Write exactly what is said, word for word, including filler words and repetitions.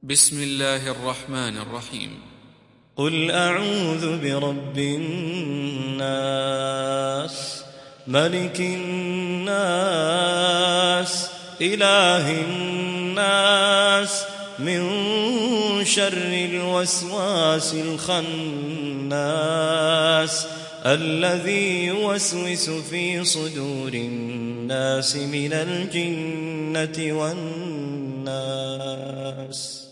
بسم الله الرحمن الرحيم. قل أعوذ برب الناس ملك الناس إله الناس من شر الوسواس الخناس الذي يوسوس في صدور الناس من الجنة والناس.